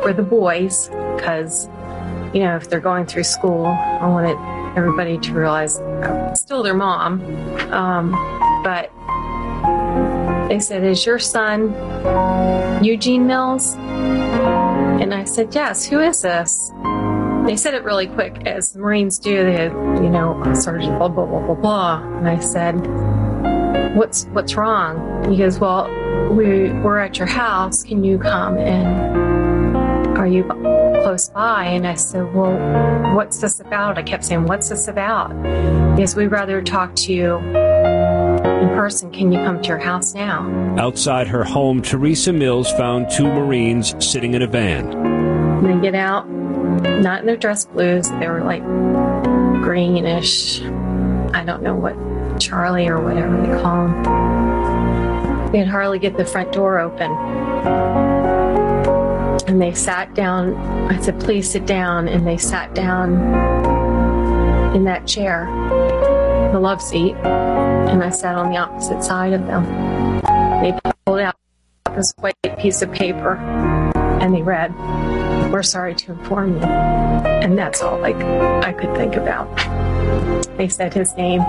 for the boys, because, if they're going through school, I wanted everybody to realize I'm still their mom. But they said, "Is your son Eugene Mills?" And I said, "Yes, who is this?" They said it really quick, as the Marines do. They had, Sergeant blah, blah, blah, blah, blah. And I said, what's wrong? He goes, "Well, we're at your house. Can you come, and are you close by?" And I said, "Well, what's this about?" I kept saying, "What's this about?" Because we'd rather talk to you in person. Can you come to your house now? Outside her home, Teresa Mills found two Marines sitting in a van. And they get out, not in their dress blues. They were like greenish. I don't know what, Charlie or whatever they call them. They could hardly get the front door open. And they sat down. I said, "Please sit down." And they sat down in that chair, the love seat. And I sat on the opposite side of them. They pulled out this white piece of paper and they read, "We're sorry to inform you." And that's all I could think about. They said his name.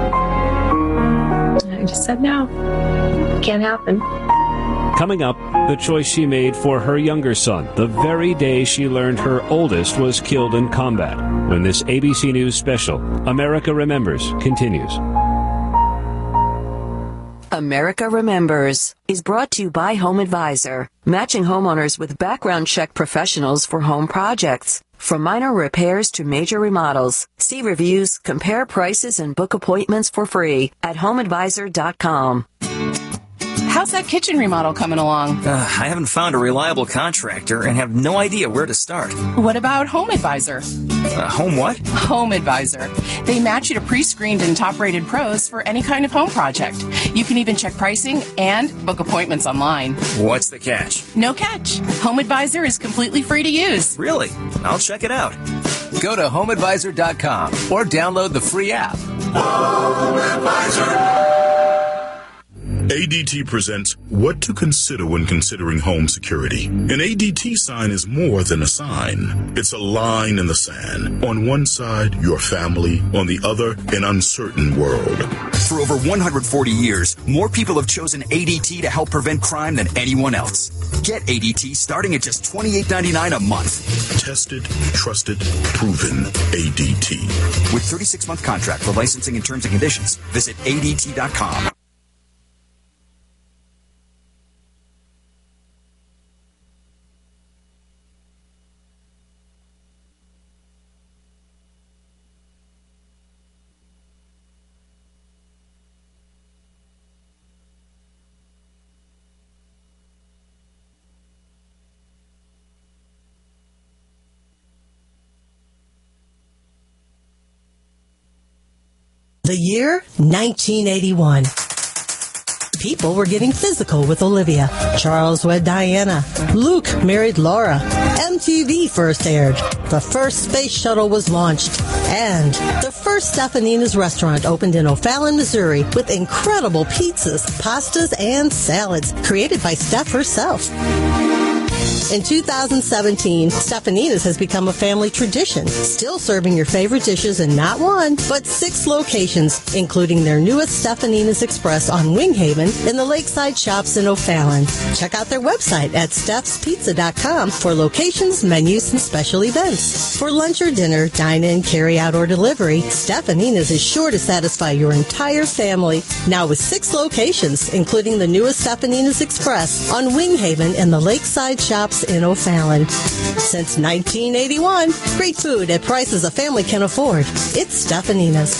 And I just said, "No, can't happen." Coming up, the choice she made for her younger son, the very day she learned her oldest was killed in combat, when this ABC News special, America Remembers, continues. America Remembers is brought to you by Home Advisor, matching homeowners with background check professionals for home projects. From minor repairs to major remodels, see reviews, compare prices, and book appointments for free at homeadvisor.com. How's that kitchen remodel coming along? I haven't found a reliable contractor and have no idea where to start. What about Home Advisor? Home what? Home Advisor. They match you to pre-screened and top-rated pros for any kind of home project. You can even check pricing and book appointments online. What's the catch? No catch. Home Advisor is completely free to use. Really? I'll check it out. Go to homeadvisor.com or download the free app. Home Advisor. ADT presents What to Consider When Considering Home Security. An ADT sign is more than a sign. It's a line in the sand. On one side, your family. On the other, an uncertain world. For over 140 years, more people have chosen ADT to help prevent crime than anyone else. Get ADT starting at just $28.99 a month. Tested, trusted, proven. ADT. With 36-month contract for licensing and terms and conditions, visit ADT.com. The year 1981. People were getting physical with Olivia. Charles wed Diana. Luke married Laura. MTV first aired. The first space shuttle was launched. And the first Stefanina's restaurant opened in O'Fallon, Missouri with incredible pizzas, pastas, and salads created by Steph herself. In 2017, Stefanina's has become a family tradition, still serving your favorite dishes in not one, but 6 locations, including their newest Stefanina's Express on Winghaven and the Lakeside Shops in O'Fallon. Check out their website at stefspizza.com for locations, menus, and special events. For lunch or dinner, dine-in, carry-out, or delivery, Stefanina's is sure to satisfy your entire family. Now with 6 locations, including the newest Stefanina's Express on Winghaven and the Lakeside Shops in O'Fallon. Since 1981, great food at prices a family can afford. It's Stefanina's.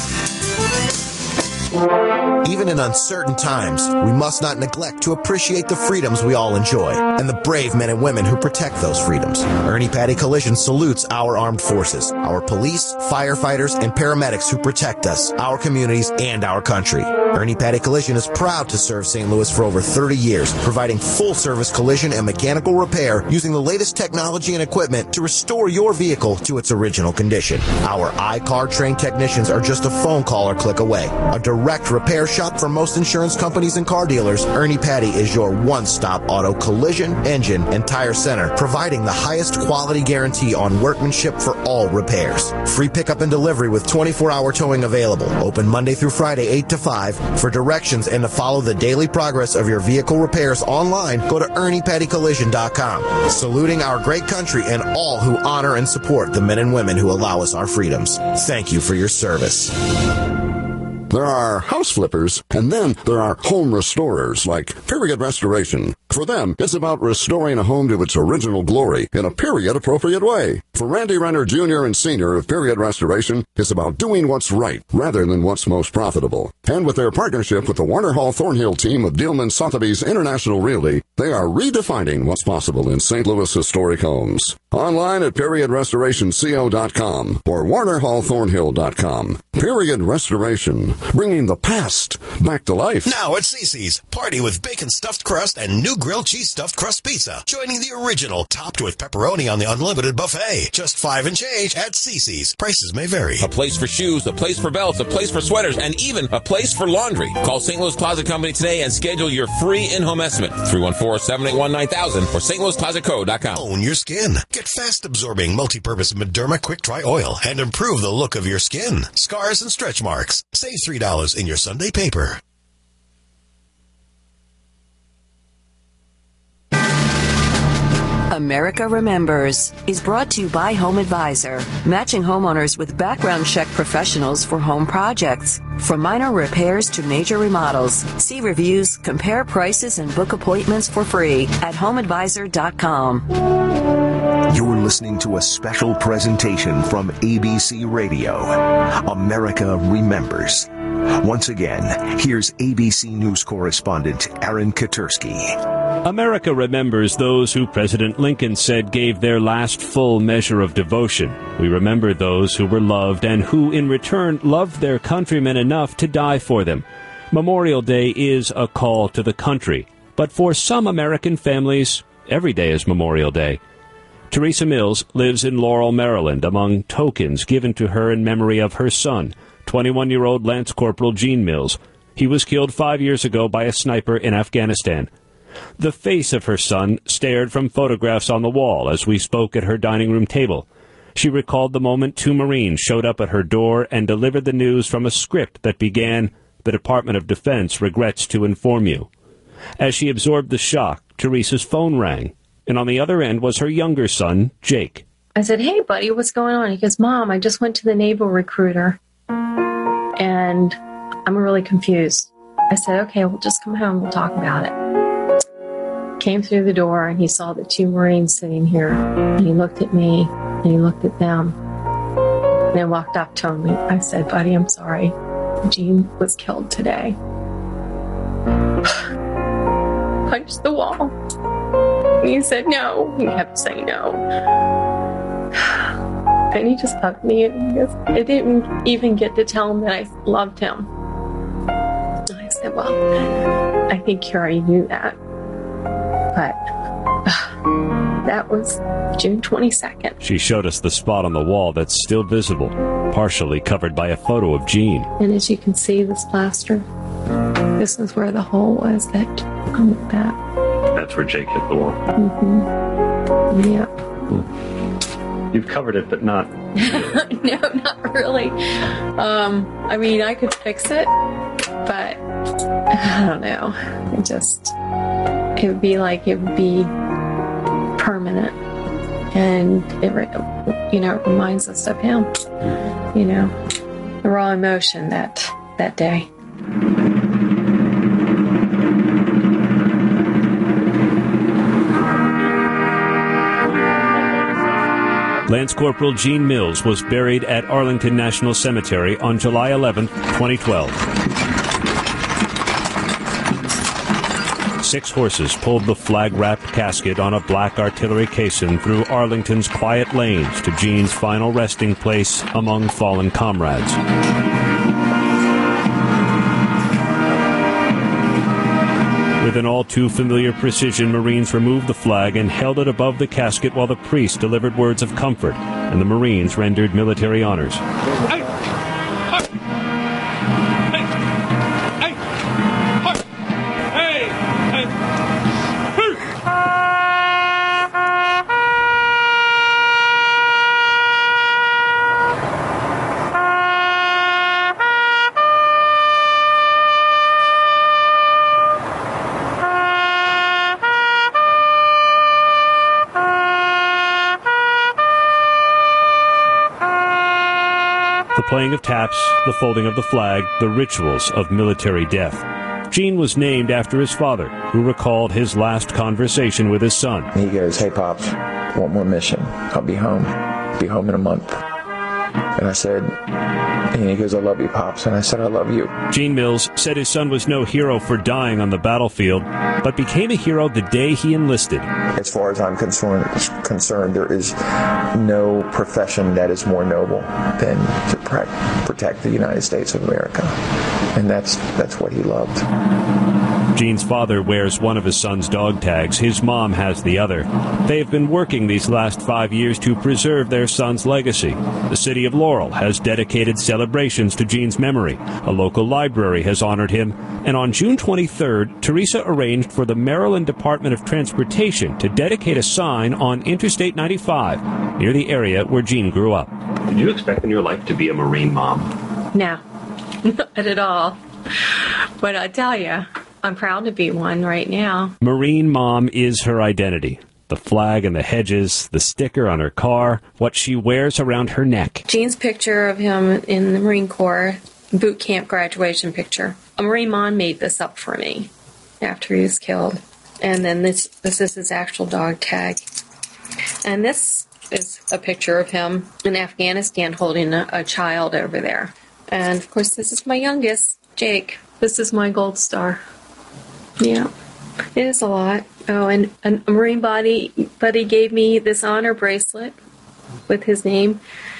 Even in uncertain times, we must not neglect to appreciate the freedoms we all enjoy and the brave men and women who protect those freedoms. Ernie Patty Collision salutes our armed forces, our police, firefighters, and paramedics who protect us, our communities, and our country. Ernie Paddy Collision is proud to serve St. Louis for over 30 years, providing full-service collision and mechanical repair using the latest technology and equipment to restore your vehicle to its original condition. Our iCar-trained technicians are just a phone call or click away. A direct repair shop for most insurance companies and car dealers, Ernie Paddy is your one-stop auto collision, engine, and tire center, providing the highest quality guarantee on workmanship for all repairs. Free pickup and delivery with 24-hour towing available. Open Monday through Friday, 8 to 5. For directions and to follow the daily progress of your vehicle repairs online, go to ErniePaddyCollision.com. Saluting our great country and all who honor and support the men and women who allow us our freedoms. Thank you for your service. There are house flippers, and then there are home restorers like Period Restoration. For them, it's about restoring a home to its original glory in a period-appropriate way. For Randy Renner Jr. and Sr. of Period Restoration, it's about doing what's right rather than what's most profitable. And with their partnership with the Warner Hall Thornhill team of Dillman Sotheby's International Realty, they are redefining what's possible in St. Louis historic homes. Online at periodrestorationco.com or warnerhallthornhill.com. Period Restoration, bringing the past back to life. Now at Cece's, party with bacon stuffed crust and new grilled cheese stuffed crust pizza, joining the original, topped with pepperoni on the unlimited buffet. Just $5 and change at Cece's. Prices may vary. A place for shoes, a place for belts, a place for sweaters, and even a place for laundry. Call St. Louis Closet Company today and schedule your free in-home estimate. 314-781-9000 or stlouisclosetco.com. Own your skin. Get fast-absorbing multi-purpose Mederma Quick Dry Oil and improve the look of your skin. Scars and stretch marks. Save $3 in your Sunday paper. America Remembers is brought to you by Home Advisor, matching homeowners with background check professionals for home projects. From minor repairs to major remodels, see reviews, compare prices, and book appointments for free at homeadvisor.com. You're listening to a special presentation from ABC Radio. America Remembers. Once again, here's ABC News correspondent Aaron Katursky. America remembers those who President Lincoln said gave their last full measure of devotion. We remember those who were loved and who, in return, loved their countrymen enough to die for them. Memorial Day is a call to the country, but for some American families, every day is Memorial Day. Teresa Mills lives in Laurel, Maryland, among tokens given to her in memory of her son, 21-year-old Lance Corporal Gene Mills. He was killed 5 years ago by a sniper in Afghanistan. The face of her son stared from photographs on the wall as we spoke at her dining room table. She recalled the moment two Marines showed up at her door and delivered the news from a script that began, "The Department of Defense regrets to inform you." As she absorbed the shock, Teresa's phone rang, and on the other end was her younger son, Jake. I said, "Hey, buddy, what's going on?" He goes, "Mom, I just went to the naval recruiter, and I'm really confused." I said, "Okay, we'll just come home. We'll talk about it." Came through the door, and he saw the two Marines sitting here, and he looked at me, and he looked at them, and then walked up to him. I said, "Buddy, I'm sorry. Gene was killed today." Punched the wall. And he said, "No." He kept saying no. And he just hugged me, and he goes, "I didn't even get to tell him that I loved him." And I said, "Well, I think you already knew that." But that was June 22nd. She showed us the spot on the wall that's still visible, partially covered by a photo of Gene. And as you can see, this plaster, this is where the hole was that on the back. That's where Jake hit the wall. Mm-hmm. Yeah. You've covered it, but not. No, not really. I mean, I could fix it, but I don't know. It would be permanent, and it reminds us of him. The raw emotion that day. Lance Corporal Gene Mills was buried at Arlington National Cemetery on July 11, 2012. 6 horses pulled the flag-wrapped casket on a black artillery caisson through Arlington's quiet lanes to Gene's final resting place among fallen comrades. With an all too familiar precision, Marines removed the flag and held it above the casket while the priest delivered words of comfort, and the Marines rendered military honors. The playing of taps, the folding of the flag, the rituals of military death. Gene was named after his father, who recalled his last conversation with his son. He goes, "Hey, Pops, one more mission. I'll be home. Be home in a month." And I said, and he goes, "I love you, Pops." And I said, "I love you." Gene Mills said his son was no hero for dying on the battlefield, but became a hero the day he enlisted. As far as I'm concerned, there is no profession that is more noble than to protect the United States of America. And that's what he loved. Gene's father wears one of his son's dog tags. His mom has the other. They have been working these last 5 years to preserve their son's legacy. The city of Laurel has dedicated celebrations to Gene's memory. A local library has honored him. And on June 23rd, Teresa arranged for the Maryland Department of Transportation to dedicate a sign on Interstate 95 near the area where Gene grew up. Did you expect in your life to be a Marine mom? No, not at all. But I tell you, I'm proud to be one right now. Marine mom is her identity. The flag and the hedges, the sticker on her car, what she wears around her neck. Gene's picture of him in the Marine Corps, boot camp graduation picture. A Marine mom made this up for me after he was killed. And then this is his actual dog tag. And this is a picture of him in Afghanistan holding a child over there. And of course, this is my youngest, Jake. This is my gold star. Yeah, it is a lot. Oh, and a Marine buddy gave me this honor bracelet with his name,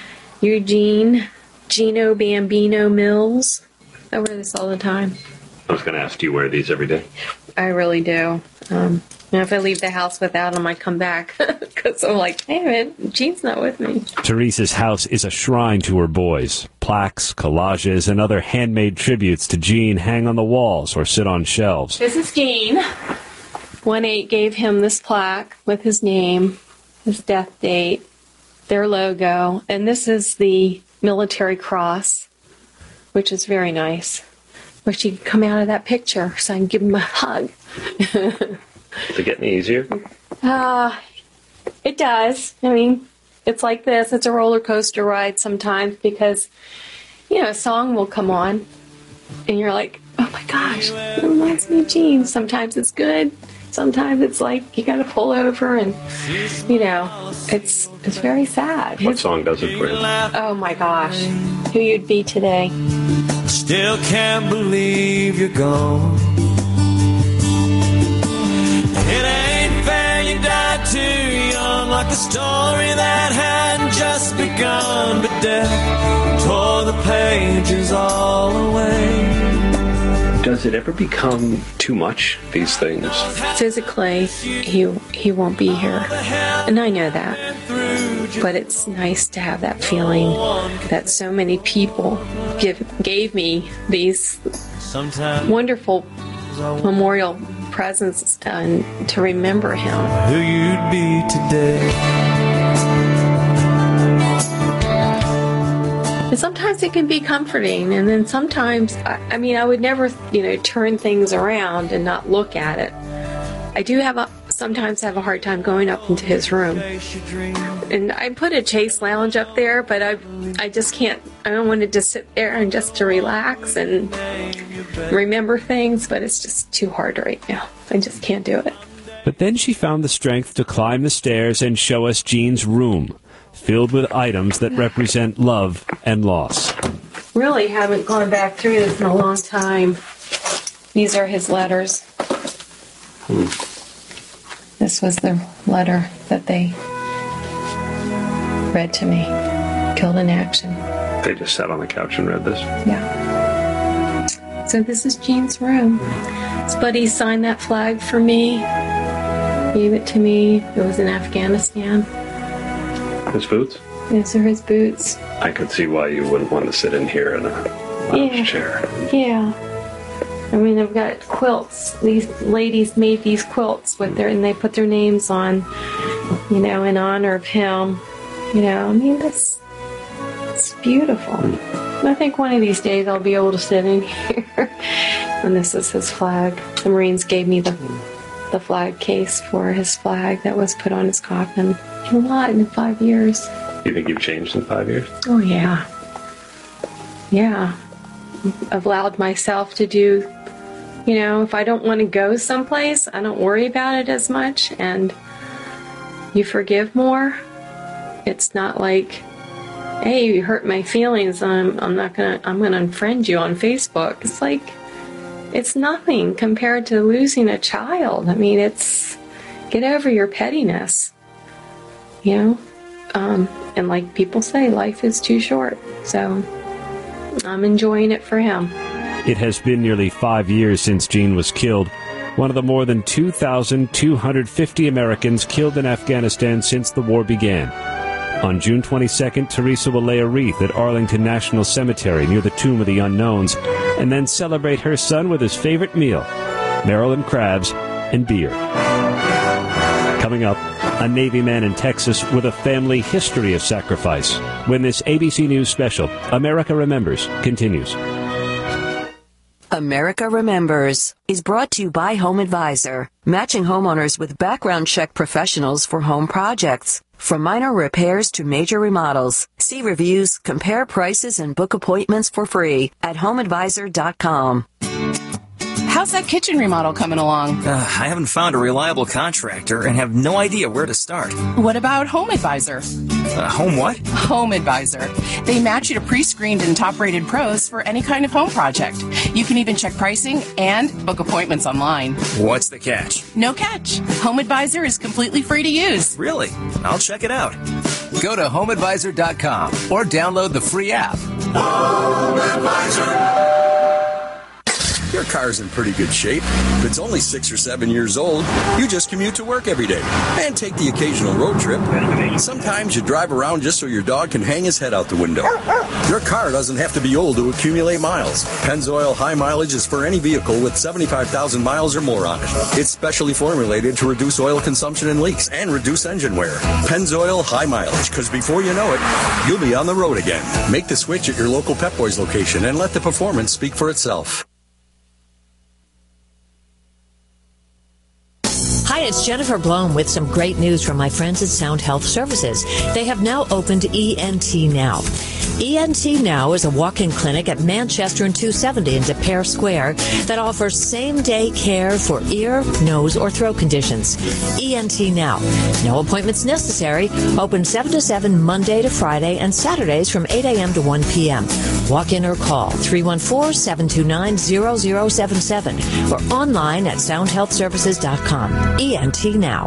Eugene Gino Bambino Mills. I wear this all the time. I was going to ask, do you wear these every day? I really do. If I leave the house without them, I come back because I'm like, hey, man, Gene's not with me. Teresa's house is a shrine to her boys. Plaques, collages, and other handmade tributes to Gene hang on the walls or sit on shelves. This is Gene. 1-8 gave him this plaque with his name, his death date, their logo, and this is the military cross, which is very nice. Wish he could come out of that picture so I can give him a hug. Does it get any easier? It does. I mean, it's like this. It's a roller coaster ride sometimes because, a song will come on and you're like, oh my gosh, it reminds me of Gene. Sometimes it's good. Sometimes it's like you got to pull over and, it's very sad. What song does it for you? Oh my gosh. Who You'd Be Today. Still can't believe you're gone. It ain't fair you died too young, like a story that hadn't just begun, but death tore the pages all away. Does it ever become too much, these things? Physically, he won't be here. And I know that. But it's nice to have that feeling that so many people gave me these wonderful memorial presents and to remember him. Who you'd be today. And sometimes it can be comforting, and then sometimes, I would never, turn things around and not look at it. I do sometimes have a hard time going up into his room. And I put a Chase lounge up there, but I just can't, I don't want to just sit there and just to relax and remember things, but it's just too hard right now. I just can't do it. But then she found the strength to climb the stairs and show us Gene's room, filled with items that represent love and loss. Really haven't gone back through this in a long time. These are his letters. This was the letter that they read to me. Killed in action. They just sat on the couch and read this? Yeah. It So this is Jean's room. His buddy signed that flag for me, gave it to me. It was in Afghanistan. His boots? These are his boots. I could see why you wouldn't want to sit in here in a lounge chair. Yeah. I mean, I've got quilts. These ladies made these quilts with and they put their names on, in honor of him. I mean, it's beautiful. I think one of these days I'll be able to sit in here. And this is his flag. The Marines gave me the flag case for his flag that was put on his coffin. A lot in 5 years. You think you've changed in 5 years? Oh, yeah. Yeah. I've allowed myself to do, if I don't want to go someplace, I don't worry about it as much, and you forgive more. It's not like, hey, you hurt my feelings, I'm gonna unfriend you on Facebook. It's like, it's nothing compared to losing a child. I mean, get over your pettiness, and like people say, life is too short. So I'm enjoying it for him. It has been nearly 5 years since Jean was killed, one of the more than 2,250 Americans killed in Afghanistan since the war began. On June 22nd, Teresa will lay a wreath at Arlington National Cemetery near the Tomb of the Unknowns, and then celebrate her son with his favorite meal, Maryland crabs and beer. Coming up, a Navy man in Texas with a family history of sacrifice, when this ABC News special, America Remembers, continues. America Remembers is brought to you by Home Advisor, matching homeowners with background check professionals for home projects. From minor repairs to major remodels, see reviews, compare prices, and book appointments for free at HomeAdvisor.com. How's that kitchen remodel coming along? I haven't found a reliable contractor and have no idea where to start. What about Home Advisor? Home what? Home Advisor. They match you to pre-screened and top-rated pros for any kind of home project. You can even check pricing and book appointments online. What's the catch? No catch. Home Advisor is completely free to use. Really? I'll check it out. Go to HomeAdvisor.com or download the free app. Home Advisor. Your car's in pretty good shape. If it's only 6 or 7 years old, you just commute to work every day and take the occasional road trip. Sometimes you drive around just so your dog can hang his head out the window. Your car doesn't have to be old to accumulate miles. Pennzoil High Mileage is for any vehicle with 75,000 miles or more on it. It's specially formulated to reduce oil consumption and leaks and reduce engine wear. Pennzoil High Mileage, because before you know it, you'll be on the road again. Make the switch at your local Pep Boys location and let the performance speak for itself. Hi, it's Jennifer Blome with some great news from my friends at Sound Health Services. They have now opened ENT Now. ENT Now is a walk-in clinic at Manchester and 270 in De Pere Square that offers same-day care for ear, nose, or throat conditions. ENT Now. No appointments necessary. Open 7 to 7 Monday to Friday and Saturdays from 8 a.m. to 1 p.m. Walk in or call 314-729-0077 or online at soundhealthservices.com. ENT Now.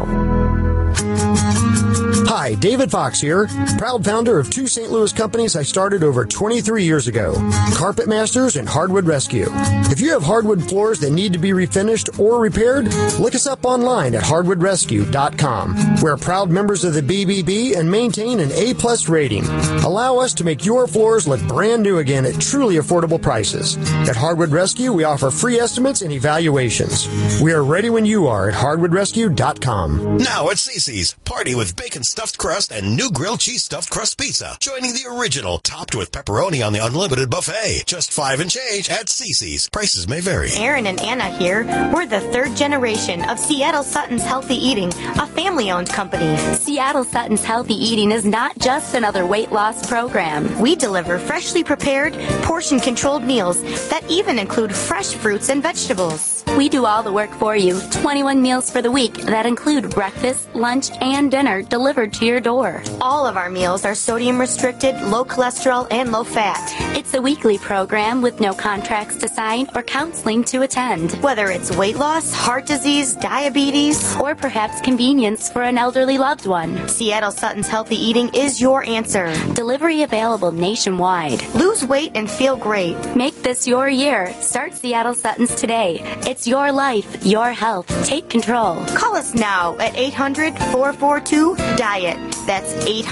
Hi, David Fox here, proud founder of two St. Louis companies I started over 23 years ago, Carpet Masters and Hardwood Rescue. If you have hardwood floors that need to be refinished or repaired, look us up online at hardwoodrescue.com. We're proud members of the BBB and maintain an A+ rating. Allow us to make your floors look brand new again at truly affordable prices. At Hardwood Rescue, we offer free estimates and evaluations. We are ready when you are at hardwoodrescue.com. Now at Cece's, party with bacon stuffed crust and new grilled cheese stuffed crust pizza. Joining the original, topped with pepperoni on the unlimited buffet. Just $5 and change at Cece's. Prices may vary. Aaron and Anna here. We're the third generation of Seattle Sutton's Healthy Eating, a family-owned company. Seattle Sutton's Healthy Eating is not just another weight loss program. We deliver freshly prepared, portion-controlled meals that even include fresh fruits and vegetables. We do all the work for you. 21 meals for the week that include breakfast, lunch, and dinner delivered to your door. All of our meals are sodium restricted, low cholesterol, and low fat. It's a weekly program with no contracts to sign or counseling to attend. Whether it's weight loss, heart disease, diabetes, or perhaps convenience for an elderly loved one, Seattle Sutton's Healthy Eating is your answer. Delivery available nationwide. Lose weight and feel great. Make this your year. Start Seattle Sutton's today. It's your life, your health. Take control. Call us now at 800-442-DIET. That's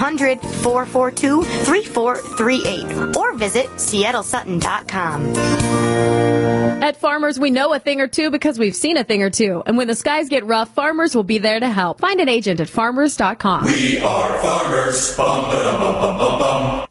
800-442-3438. Or visit SeattleSutton.com. At Farmers, we know a thing or two because we've seen a thing or two. And when the skies get rough, Farmers will be there to help. Find an agent at Farmers.com. We are farmers. Bum, ba-dum, bum, bum, bum, bum.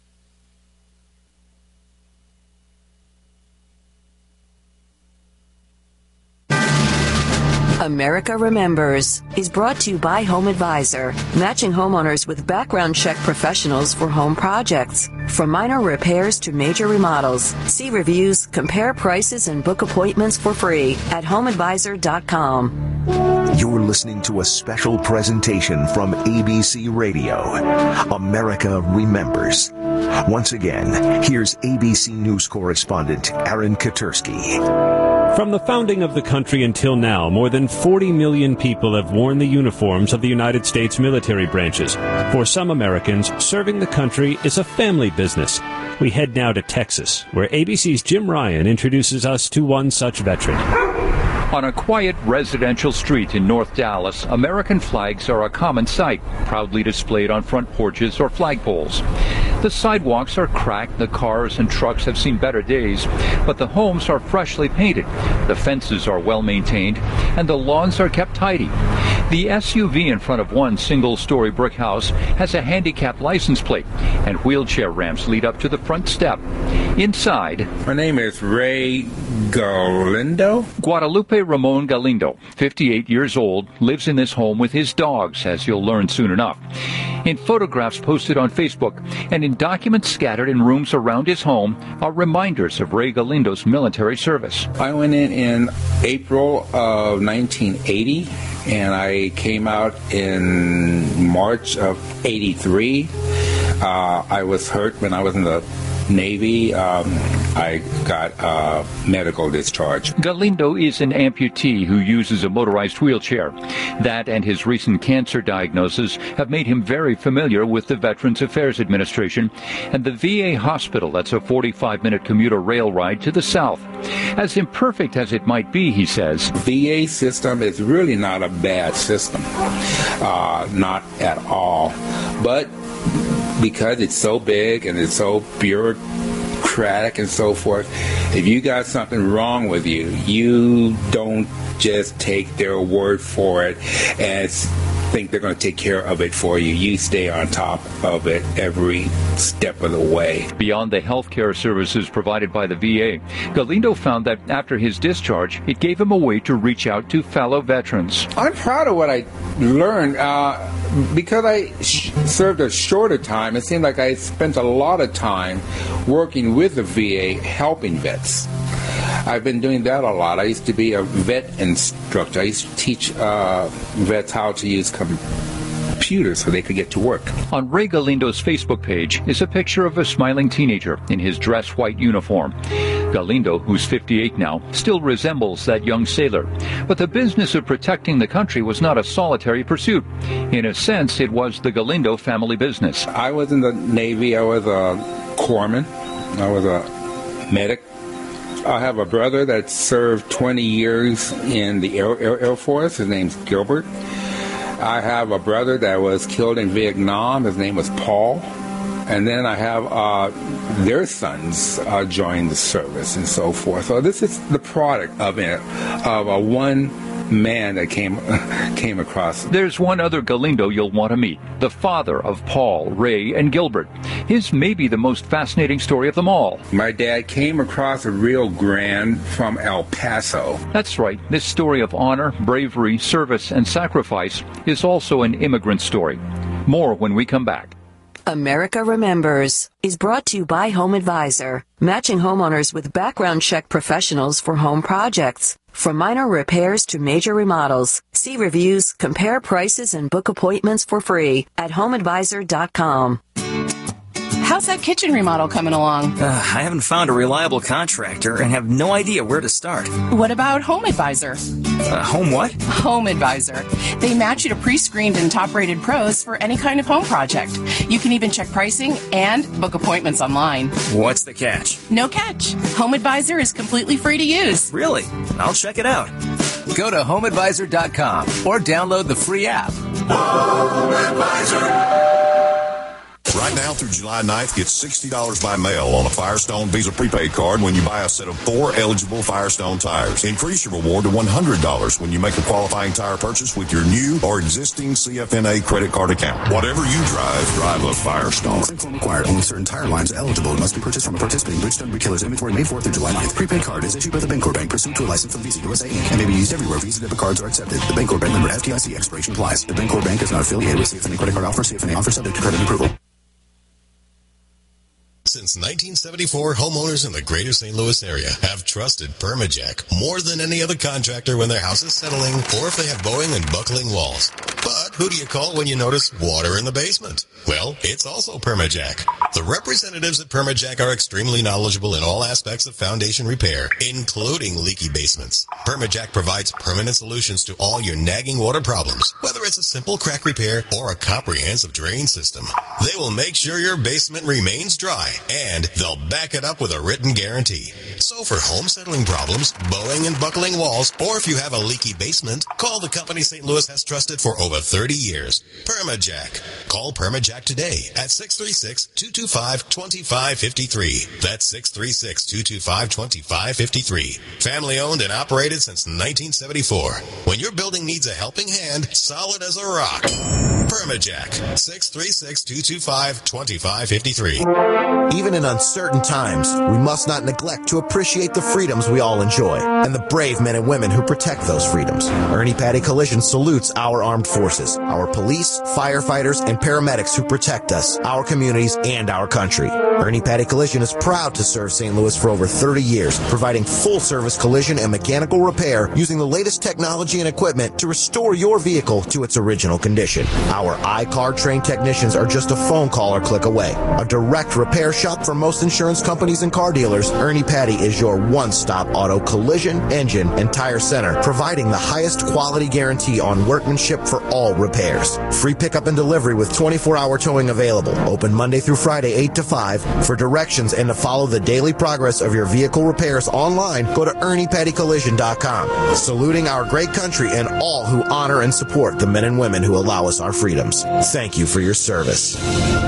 America Remembers is brought to you by Home Advisor, matching homeowners with background check professionals for home projects. From minor repairs to major remodels, see reviews, compare prices, and book appointments for free at homeadvisor.com. You're listening to a special presentation from ABC Radio. America Remembers. Once again, here's ABC News correspondent Aaron Katursky. From the founding of the country until now, more than 40 million people have worn the uniforms of the United States military branches. For some Americans, serving the country is a family business. We head now to Texas, where ABC's Jim Ryan introduces us to one such veteran. On a quiet residential street in North Dallas, American flags are a common sight, proudly displayed on front porches or flagpoles. The sidewalks are cracked, the cars and trucks have seen better days, but the homes are freshly painted, the fences are well maintained, and the lawns are kept tidy. The SUV in front of one single-story brick house has a handicapped license plate, and wheelchair ramps lead up to the front step. Inside, my name is Ray Galindo. Guadalupe Ramon Galindo, 58 years old, lives in this home with his dogs, as you'll learn soon enough. In photographs posted on Facebook and in documents scattered in rooms around his home are reminders of Ray Galindo's military service. I went in April of 1980, and I came out in March of 83. I was hurt when I was in the Navy. I got a medical discharge. Galindo is an amputee who uses a motorized wheelchair. That and his recent cancer diagnosis have made him very familiar with the Veterans Affairs Administration and the VA hospital. That's a 45-minute commuter rail ride to the south. As imperfect as it might be, he says, VA system is really not a bad system. Not at all. But because it's so big and it's so bureaucratic and so forth, if you got something wrong with you, you don't just take their word for it and think they're going to take care of it for you. You stay on top of it every step of the way. Beyond the health care services provided by the VA, Galindo found that after his discharge, it gave him a way to reach out to fellow veterans. I'm proud of what I learned. Because I served a shorter time, it seemed like I spent a lot of time working with the VA helping vets. I've been doing that a lot. I used to be a vet instructor. I used to teach vets how to use computers so they could get to work. On Ray Galindo's Facebook page is a picture of a smiling teenager in his dress white uniform. Galindo, who's 58 now, still resembles that young sailor. But the business of protecting the country was not a solitary pursuit. In a sense, it was the Galindo family business. I was in the Navy. I was a corpsman. I was a medic. I have a brother that served 20 years in the Air Force. His name's Gilbert. I have a brother that was killed in Vietnam. His name was Paul. And then I have their sons join the service and so forth. So this is the product of a one man that came across. There's one other Galindo you'll want to meet, the father of Paul, Ray, and Gilbert. His may be the most fascinating story of them all. My dad came across a Rio Grande from El Paso. That's right. This story of honor, bravery, service, and sacrifice is also an immigrant story. More when we come back. America Remembers is brought to you by Home Advisor, matching homeowners with background check professionals for home projects. From minor repairs to major remodels. See reviews, compare prices, and book appointments for free at HomeAdvisor.com. How's that kitchen remodel coming along? I haven't found a reliable contractor and have no idea where to start. What about Home Advisor? Home what? Home Advisor. They match you to pre-screened and top-rated pros for any kind of home project. You can even check pricing and book appointments online. What's the catch? No catch. Home Advisor is completely free to use. Really? I'll check it out. Go to HomeAdvisor.com or download the free app. Home Advisor. Right now through July 9th, get $60 by mail on a Firestone Visa prepaid card when you buy a set of 4 eligible Firestone tires. Increase your reward to $100 when you make a qualifying tire purchase with your new or existing CFNA credit card account. Whatever you drive a Firestone. Form required. Only certain tire lines are eligible and must be purchased from a participating Bridgestone Retailers inventory May 4th through July 9th. Prepaid card is issued by the Bancorp Bank pursuant to a license from Visa USA Inc. and may be used everywhere Visa debit cards are accepted. The Bancorp Bank member FDIC expiration applies. The Bancorp Bank is not affiliated with CFNA credit card offer. CFNA offer subject to credit approval. Since 1974, homeowners in the greater St. Louis area have trusted Permajack more than any other contractor when their house is settling or if they have bowing and buckling walls. But who do you call when you notice water in the basement? Well, it's also Permajack. The representatives at Permajack are extremely knowledgeable in all aspects of foundation repair, including leaky basements. Permajack provides permanent solutions to all your nagging water problems, whether it's a simple crack repair or a comprehensive drain system. They will make sure your basement remains dry, and they'll back it up with a written guarantee. So for home settling problems, bowing and buckling walls, or if you have a leaky basement, call the company St. Louis has trusted for over 30 years. Permajack. Call Permajack today at 636-225-2553. That's 636-225-2553. Family owned and operated since 1974. When your building needs a helping hand, solid as a rock. Permajack. 636-225-2553. Even in uncertain times, we must not neglect to appreciate the freedoms we all enjoy and the brave men and women who protect those freedoms. Ernie Patty Collision salutes our armed forces, our police, firefighters, and paramedics who protect us, our communities, and our country. Ernie Patty Collision is proud to serve St. Louis for over 30 years, providing full-service collision and mechanical repair using the latest technology and equipment to restore your vehicle to its original condition. Our iCar trained technicians are just a phone call or click away. A direct repair shop for most insurance companies and car dealers, Ernie Patty is your one-stop auto collision, engine, and tire center, providing the highest quality guarantee on workmanship for all repairs. Free pickup and delivery with 24-hour towing available. Open Monday through Friday, 8 to 5. For directions and to follow the daily progress of your vehicle repairs online, go to ErniePattyCollision.com. Saluting our great country and all who honor and support the men and women who allow us our freedoms. Thank you for your service.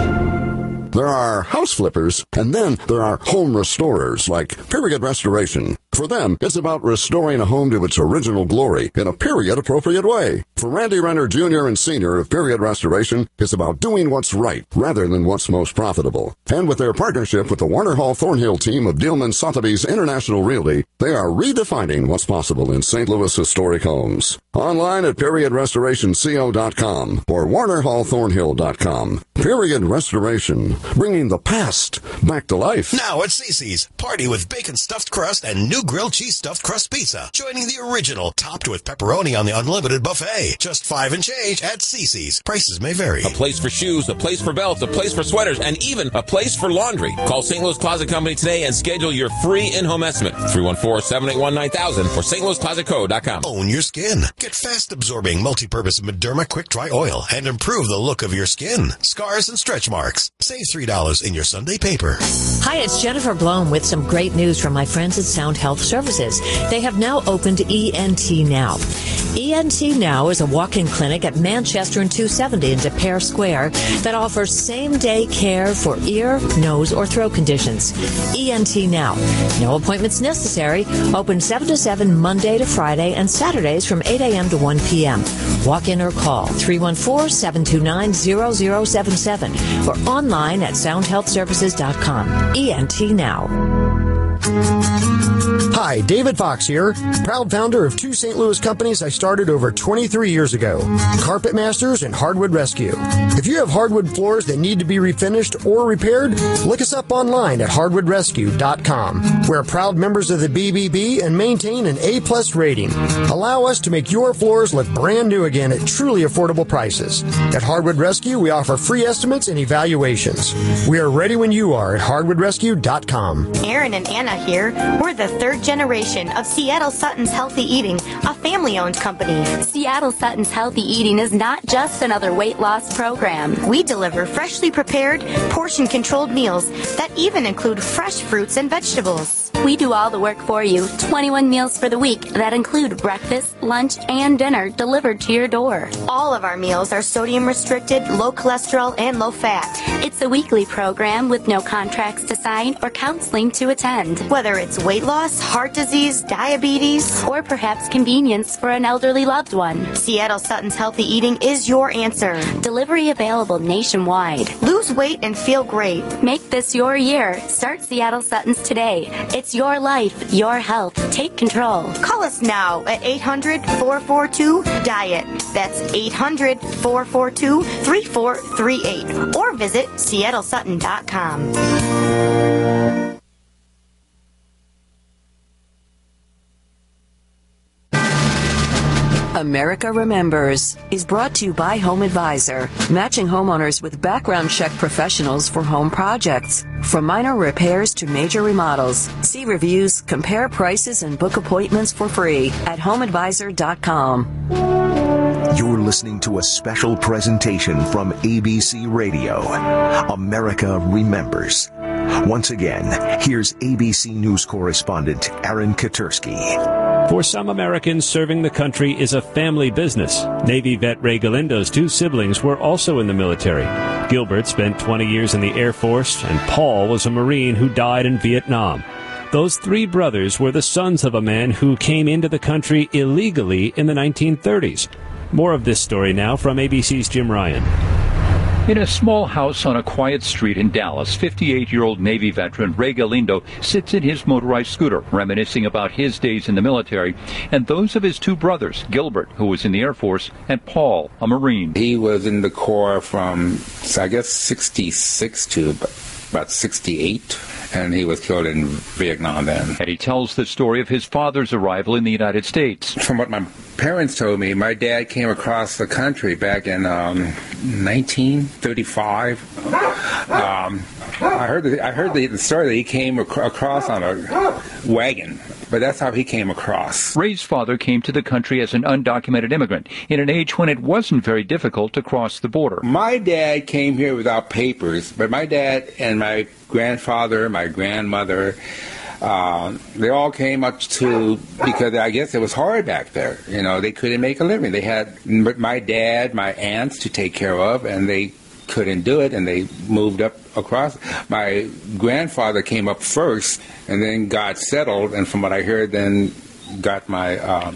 There are house flippers, and then there are home restorers like Period Restoration. For them, it's about restoring a home to its original glory in a period-appropriate way. For Randy Renner Jr. and Sr. of Period Restoration, it's about doing what's right rather than what's most profitable. And with their partnership with the Warner Hall Thornhill team of Dillman Sotheby's International Realty, they are redefining what's possible in St. Louis historic homes. Online at periodrestorationco.com or warnerhallthornhill.com. Period Restoration, bringing the past back to life. Now at Cece's, party with bacon stuffed crust and new grilled cheese stuffed crust pizza. Joining the original, topped with pepperoni on the unlimited buffet. Just $5 and change at Cece's. Prices may vary. A place for shoes, a place for belts, a place for sweaters, and even a place for laundry. Call St. Louis Closet Company today and schedule your free in-home estimate. 314-781-9000 or stlouisclosetco.com. Own your skin. Get fast-absorbing multi-purpose Mederma Quick Dry Oil and improve the look of your skin. Scars and stretch marks. Save $3 in your Sunday paper. Hi, it's Jennifer Blome with some great news from my friends at Sound Health Services. They have now opened ENT Now. ENT Now is a walk-in clinic at Manchester and 270 in De Pere Square that offers same-day care for ear, nose, or throat conditions. ENT Now. No appointments necessary. Open 7 to 7 Monday to Friday and Saturdays from 8 a.m. to 1 p.m. Walk in or call 314-729-0077 or online at soundhealthservices.com. ENT Now. Hi, David Fox here, proud founder of two St. Louis companies I started over 23 years ago, Carpet Masters and Hardwood Rescue. If you have hardwood floors that need to be refinished or repaired, look us up online at hardwoodrescue.com. We're proud members of the BBB and maintain an A+ rating. Allow us to make your floors look brand new again at truly affordable prices. At Hardwood Rescue, we offer free estimates and evaluations. We are ready when you are at hardwoodrescue.com. Aaron and Anna here. We're the third generation of Seattle Sutton's Healthy Eating, a family-owned company. Seattle Sutton's Healthy Eating is not just another weight loss program. We deliver freshly prepared, portion-controlled meals that even include fresh fruits and vegetables. We do all the work for you. 21 meals for the week that include breakfast, lunch, and dinner delivered to your door. All of our meals are sodium restricted, low cholesterol, and low fat. It's a weekly program with no contracts to sign or counseling to attend. Whether it's weight loss, heart disease, diabetes, or perhaps convenience for an elderly loved one, Seattle Sutton's Healthy Eating is your answer. Delivery available nationwide. Lose weight and feel great. Make this your year. Start Seattle Sutton's today. It's your life, your health. Take control. Call us now at 800-442-DIET. That's 800-442-3438. Or visit SeattleSutton.com. America Remembers is brought to you by Home Advisor, matching homeowners with background check professionals for home projects. From minor repairs to major remodels. See reviews, compare prices, and book appointments for free at HomeAdvisor.com. You're listening to a special presentation from ABC Radio. America Remembers. Once again, here's ABC News correspondent Aaron Katursky. For some Americans, serving the country is a family business. Navy vet Ray Galindo's two siblings were also in the military. Gilbert spent 20 years in the Air Force, and Paul was a Marine who died in Vietnam. Those three brothers were the sons of a man who came into the country illegally in the 1930s. More of this story now from ABC's Jim Ryan. In a small house on a quiet street in Dallas, 58-year-old Navy veteran Ray Galindo sits in his motorized scooter, reminiscing about his days in the military and those of his two brothers, Gilbert, who was in the Air Force, and Paul, a Marine. He was in the Corps from, I guess, 66 to about 68, and he was killed in Vietnam then. And he tells the story of his father's arrival in the United States. From what my parents told me, my dad came across the country back in 1935. I heard the story that he came across on a wagon, but that's how he came across. Ray's father came to the country as an undocumented immigrant in an age when it wasn't very difficult to cross the border. My dad came here without papers, but my dad and my grandfather, my grandmother, they all came up because I guess it was hard back there. You know, they couldn't make a living. They had my dad, my aunts to take care of, and they couldn't do it, and they moved up across. My grandfather came up first, and then got settled, and from what I heard, then got my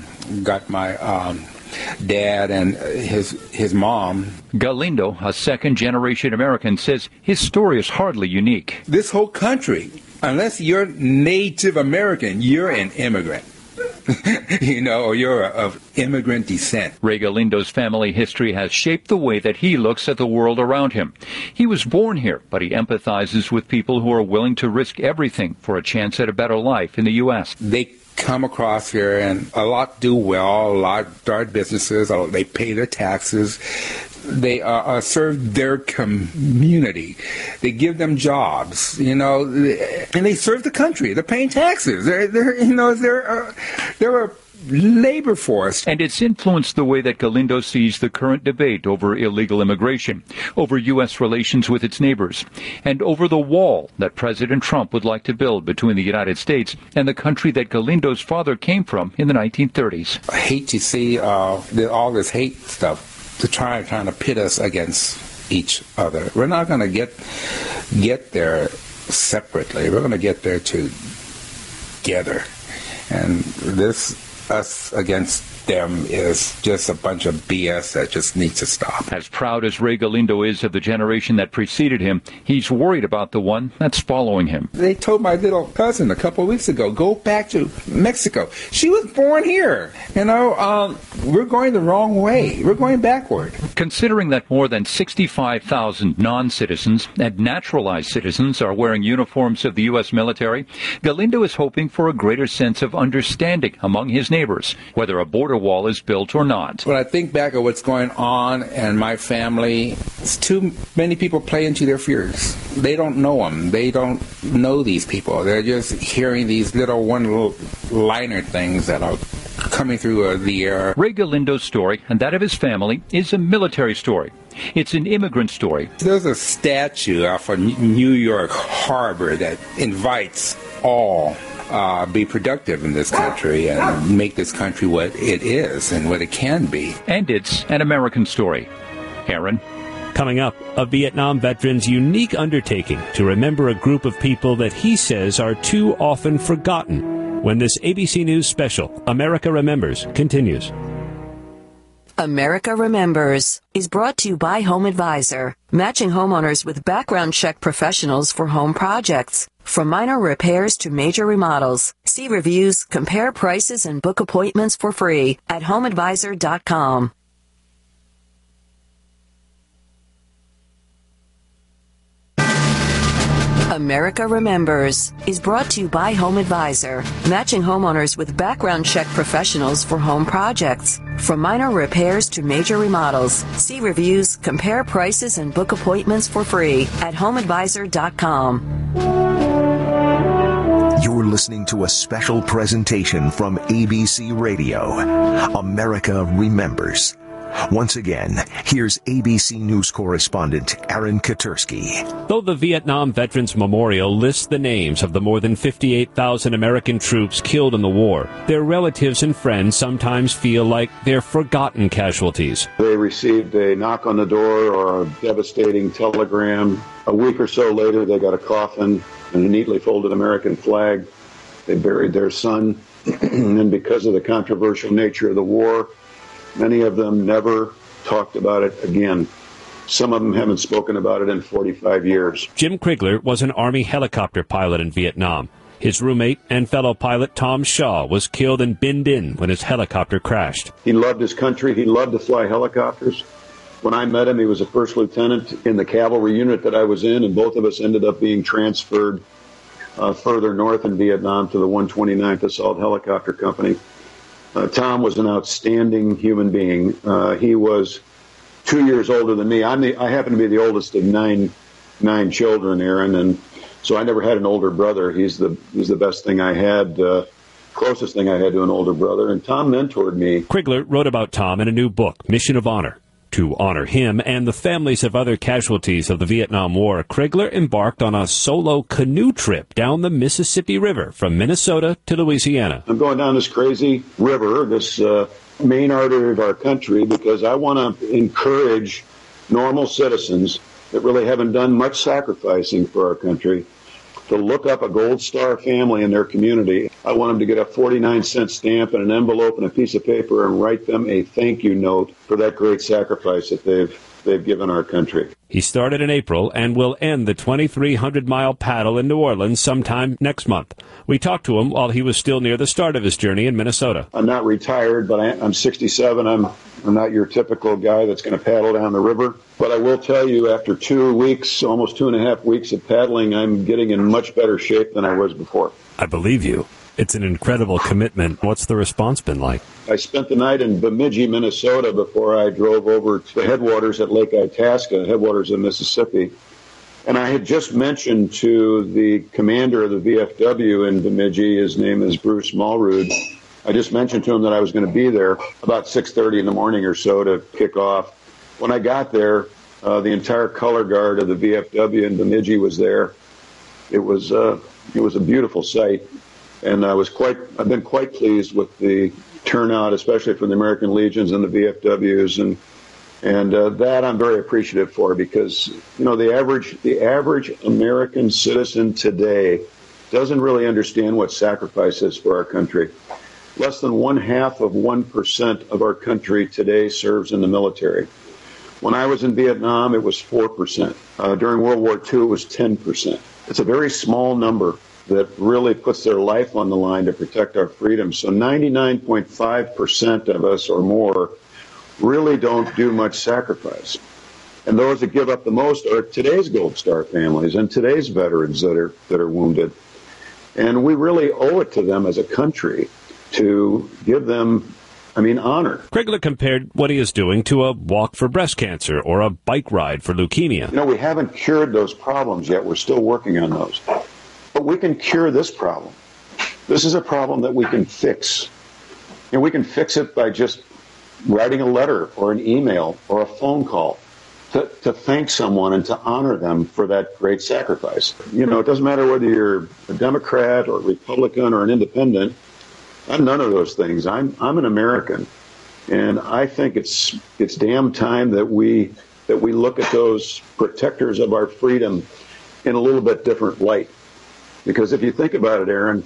dad and his mom. Galindo, a second-generation American, says his story is hardly unique. This whole country, unless you're Native American, you're an immigrant. Or you're of immigrant descent. Ray Galindo's family history has shaped the way that he looks at the world around him. He was born here, but he empathizes with people who are willing to risk everything for a chance at a better life in the U.S. They come across here, and a lot do well, a lot start businesses, they pay their taxes. They serve their community. They give them jobs, and they serve the country. They're paying taxes. They're a labor force. And it's influenced the way that Galindo sees the current debate over illegal immigration, over U.S. relations with its neighbors, and over the wall that President Trump would like to build between the United States and the country that Galindo's father came from in the 1930s. I hate to see all this hate stuff to try and kind of pit us against each other. We're not going to get there separately. We're going to get there together. And this us against them is just a bunch of BS that just needs to stop. As proud as Ray Galindo is of the generation that preceded him, he's worried about the one that's following him. They told my little cousin a couple of weeks ago, go back to Mexico. She was born here. We're going the wrong way. We're going backward. Considering that more than 65,000 non-citizens and naturalized citizens are wearing uniforms of the U.S. military, Galindo is hoping for a greater sense of understanding among his neighbors, whether a border wall is built or not. When I think back of what's going on in my family, it's too many people play into their fears. They don't know them. They don't know these people. They're just hearing these little one-liner things that are coming through the air. Ray Galindo's story and that of his family is a military story. It's an immigrant story. There's a statue off of New York Harbor that invites all be productive in this country and make this country what it is and what it can be. And it's an American story. Aaron? Coming up, a Vietnam veteran's unique undertaking to remember a group of people that he says are too often forgotten when this ABC News special, America Remembers, continues. America Remembers is brought to you by Home Advisor, matching homeowners with background check professionals for home projects. From minor repairs to major remodels, see reviews, compare prices, and book appointments for free at HomeAdvisor.com. America Remembers is brought to you by Home Advisor, matching homeowners with background check professionals for home projects. From minor repairs to major remodels, see reviews, compare prices, and book appointments for free at HomeAdvisor.com. You're listening to a special presentation from ABC Radio. America Remembers. Once again, here's ABC News correspondent Aaron Katursky. Though the Vietnam Veterans Memorial lists the names of the more than 58,000 American troops killed in the war, their relatives and friends sometimes feel like they're forgotten casualties. They received a knock on the door or a devastating telegram. A week or so later, they got a coffin and a neatly folded American flag. They buried their son, and because of the controversial nature of the war, many of them never talked about it again. Some of them haven't spoken about it in 45 years. Jim Krigler was an Army helicopter pilot in Vietnam. His roommate and fellow pilot Tom Shaw was killed in Binh Dinh when his helicopter crashed. He loved his country. He loved to fly helicopters. When I met him, he was a first lieutenant in the cavalry unit that I was in, and both of us ended up being transferred further north in Vietnam to the 129th Assault Helicopter Company. Tom was an outstanding human being. He was 2 years older than me. I happen to be the oldest of nine children, Aaron, and so I never had an older brother. He's the best thing I had, closest thing I had to an older brother, and Tom mentored me. Krigler wrote about Tom in a new book, Mission of Honor. To honor him and the families of other casualties of the Vietnam War, Krigler embarked on a solo canoe trip down the Mississippi River from Minnesota to Louisiana. I'm going down this crazy river, this main artery of our country, because I want to encourage normal citizens that really haven't done much sacrificing for our country to look up a Gold Star family in their community. I want them to get a 49-cent stamp and an envelope and a piece of paper and write them a thank you note for that great sacrifice that they've given our country. He started in April and will end the 2,300-mile paddle in New Orleans sometime next month. We talked to him while he was still near the start of his journey in Minnesota. I'm not retired, but I'm 67. I'm not your typical guy that's going to paddle down the river. But I will tell you, after 2 weeks, almost 2.5 weeks of paddling, I'm getting in much better shape than I was before. I believe you. It's an incredible commitment. What's the response been like? I spent the night in Bemidji, Minnesota, before I drove over to the headwaters at Lake Itasca, headwaters of Mississippi. And I had just mentioned to the commander of the VFW in Bemidji, his name is Bruce Mulrood, I just mentioned to him that I was going to be there about 6:30 in the morning or so to kick off. When I got there, the entire color guard of the VFW in Bemidji was there. It was a beautiful sight. And I've been quite pleased with the turnout, especially from the American Legions and the VFWs, and that I'm very appreciative for, because the average American citizen today doesn't really understand what sacrifice is for our country. less than 0.5% of our country today serves in the military. When I was in Vietnam, it was 4%. During World War II, it was 10%. It's a very small number that really puts their life on the line to protect our freedom. So 99.5% of us or more really don't do much sacrifice. And those that give up the most are today's Gold Star families and today's veterans that are wounded. And we really owe it to them as a country to give them, honor. Craigler compared what he is doing to a walk for breast cancer or a bike ride for leukemia. We haven't cured those problems yet. We're still working on those. But we can cure this problem. This is a problem that we can fix. And we can fix it by just writing a letter or an email or a phone call to thank someone and to honor them for that great sacrifice. It doesn't matter whether you're a Democrat or a Republican or an independent. I'm none of those things. I'm an American. And I think it's damn time that we look at those protectors of our freedom in a little bit different light. Because if you think about it, Aaron,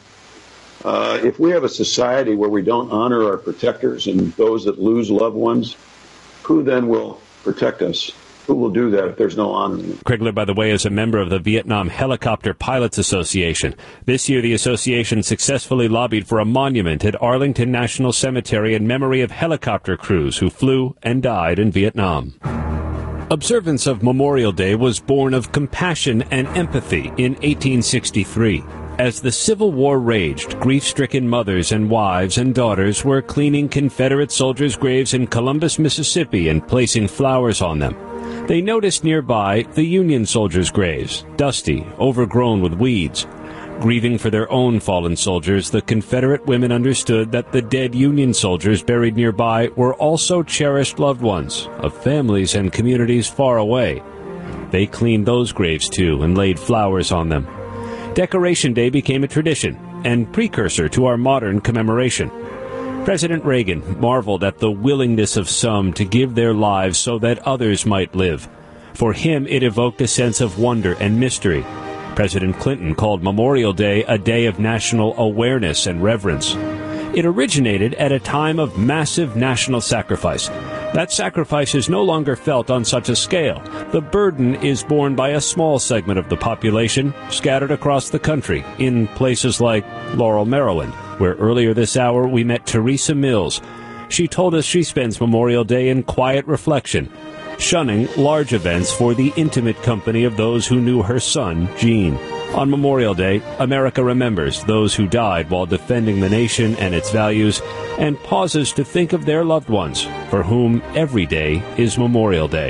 if we have a society where we don't honor our protectors and those that lose loved ones, who then will protect us? Who will do that if there's no honoring? Craigler, by the way, is a member of the Vietnam Helicopter Pilots Association. This year, the association successfully lobbied for a monument at Arlington National Cemetery in memory of helicopter crews who flew and died in Vietnam. Observance of Memorial Day was born of compassion and empathy in 1863. As the Civil War raged, grief-stricken mothers and wives and daughters were cleaning Confederate soldiers' graves in Columbus, Mississippi, and placing flowers on them. They noticed nearby the Union soldiers' graves, dusty, overgrown with weeds. Grieving for their own fallen soldiers, the Confederate women understood that the dead Union soldiers buried nearby were also cherished loved ones of families and communities far away. They cleaned those graves too and laid flowers on them. Decoration Day became a tradition and precursor to our modern commemoration. President Reagan marveled at the willingness of some to give their lives so that others might live. For him, it evoked a sense of wonder and mystery. President Clinton called Memorial Day a day of national awareness and reverence. It originated at a time of massive national sacrifice. That sacrifice is no longer felt on such a scale. The burden is borne by a small segment of the population scattered across the country in places like Laurel, Maryland, where earlier this hour we met Teresa Mills. She told us she spends Memorial Day in quiet reflection, shunning large events for the intimate company of those who knew her son, Gene. On Memorial Day, America remembers those who died while defending the nation and its values, and pauses to think of their loved ones, for whom every day is Memorial Day.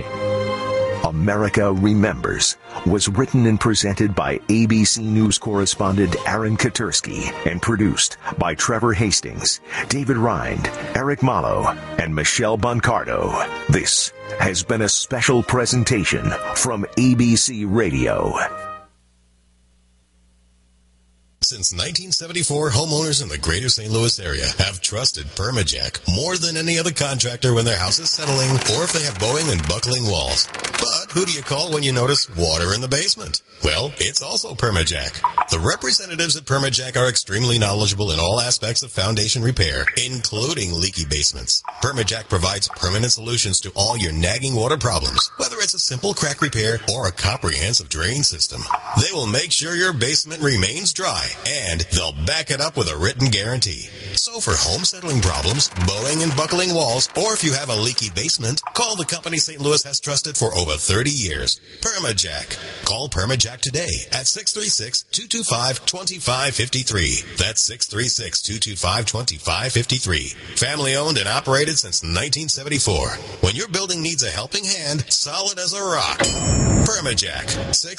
America Remembers was written and presented by ABC News correspondent Aaron Katursky and produced by Trevor Hastings, David Rind, Eric Malo, and Michelle Boncardo. This has been a special presentation from ABC Radio. Since 1974, homeowners in the greater St. Louis area have trusted Permajack more than any other contractor when their house is settling or if they have bowing and buckling walls. But who do you call when you notice water in the basement? Well, it's also Permajack. The representatives at Permajack are extremely knowledgeable in all aspects of foundation repair, including leaky basements. Permajack provides permanent solutions to all your nagging water problems, whether it's a simple crack repair or a comprehensive drain system. They will make sure your basement remains dry, and they'll back it up with a written guarantee. So for home settling problems, bowing and buckling walls, or if you have a leaky basement, call the company St. Louis has trusted for over 30 years. Permajack. Call Permajack today at 636-225-2553. That's 636-225-2553. Family owned and operated since 1974. When your building needs a helping hand, solid as a rock. Permajack.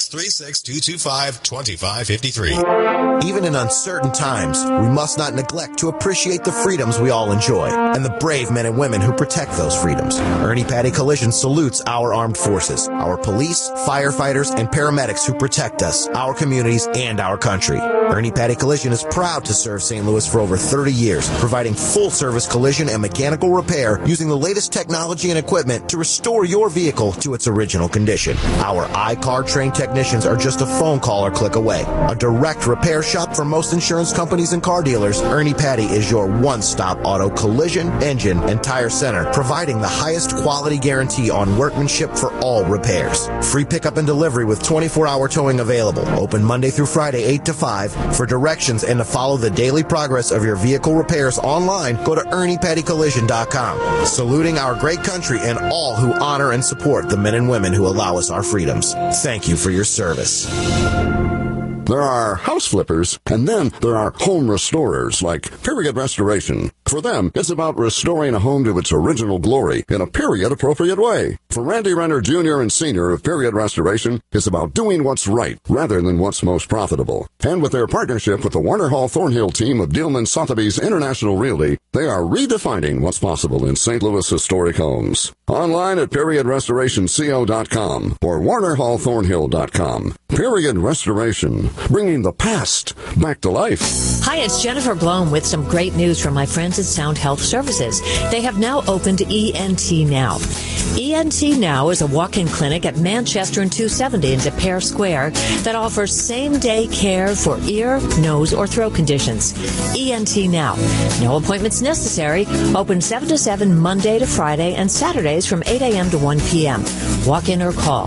636-225-2553. Even in uncertain times, we must not neglect to appreciate the freedoms we all enjoy and the brave men and women who protect those freedoms. Ernie Patty Collision salutes our armed forces, our police, firefighters, and paramedics who protect us, our communities, and our country. Ernie Patty Collision is proud to serve St. Louis for over 30 years, providing full-service collision and mechanical repair using the latest technology and equipment to restore your vehicle to its original condition. Our iCar-trained technicians are just a phone call or click away. A direct repair shop for most insurance companies and car dealers, Ernie Patty is your one-stop auto collision, engine, and tire center, providing the highest quality guarantee on workmanship for all repairs. Free pickup and delivery with 24-hour towing available. Open Monday through Friday, 8 to 5. For directions and to follow the daily progress of your vehicle repairs online, go to ErniePattyCollision.com. Saluting our great country and all who honor and support the men and women who allow us our freedoms. Thank you for your service. There are house flippers, and then there are home restorers like Period Restoration. For them, it's about restoring a home to its original glory in a period-appropriate way. For Randy Renner Jr. and Sr. of Period Restoration, it's about doing what's right rather than what's most profitable. And with their partnership with the Warner Hall Thornhill team of Dillman Sotheby's International Realty, they are redefining what's possible in St. Louis historic homes. Online at periodrestorationco.com or warnerhallthornhill.com. Period Restoration, bringing the past back to life. Hi, it's Jennifer Blome with some great news from my friends at Sound Health Services. They have now opened ENT Now. ENT Now is a walk-in clinic at Manchester and 270 in De Pere Square that offers same-day care for ear, nose, or throat conditions. ENT Now. No appointments necessary. Open 7 to 7 Monday to Friday and Saturdays from 8 a.m. to 1 p.m. Walk in or call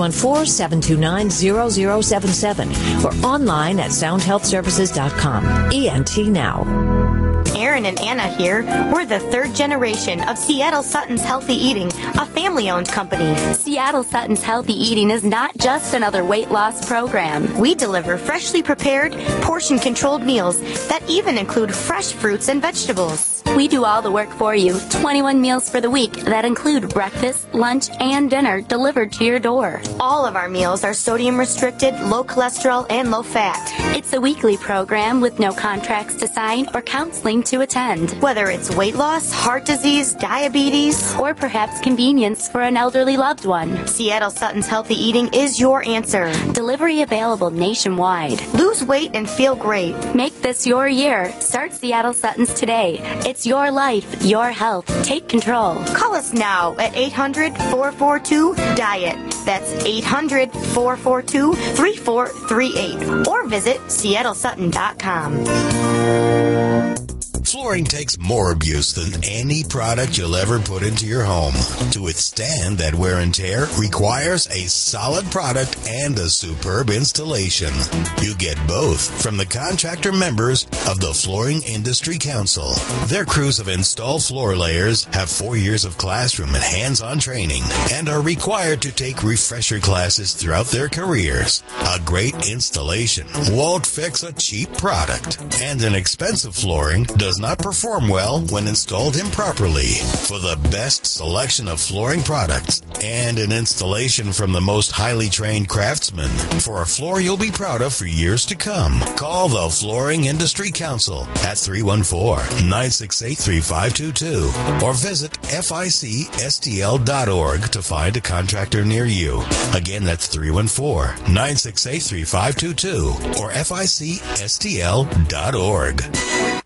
314-729-0077 or online at soundhealthservices.com. ENT Now. Aaron and Anna here. We're the third generation of Seattle Sutton's Healthy Eating, a family-owned company. Seattle Sutton's Healthy Eating is not just another weight loss program. We deliver freshly prepared, portion-controlled meals that even include fresh fruits and vegetables. We do all the work for you. 21 meals for the week that include breakfast, lunch, and dinner delivered to your door. All of our meals are sodium restricted, low cholesterol, and low fat. It's a weekly program with no contracts to sign or counseling to attend. Whether it's weight loss, heart disease, diabetes, or perhaps convenience for an elderly loved one, Seattle Sutton's Healthy Eating is your answer. Delivery available nationwide. Lose weight and feel great. Make this your year. Start Seattle Sutton's today. It's your life, your health. Take control. Call us now at 800-442-DIET. That's 800-442-3438. Or visit SeattleSutton.com. Flooring takes more abuse than any product you'll ever put into your home. To withstand that wear and tear requires a solid product and a superb installation. You get both from the contractor members of the Flooring Industry Council. Their crews of installed floor layers have 4 years of classroom and hands-on training and are required to take refresher classes throughout their careers. A great installation won't fix a cheap product, and an expensive flooring does not perform well when installed improperly. For the best selection of flooring products and an installation from the most highly trained craftsmen for a floor you'll be proud of for years to come, call the Flooring Industry Council at 314-968-3522 or visit ficstl.org to find a contractor near you. Again, that's 314-968-3522 or ficstl.org.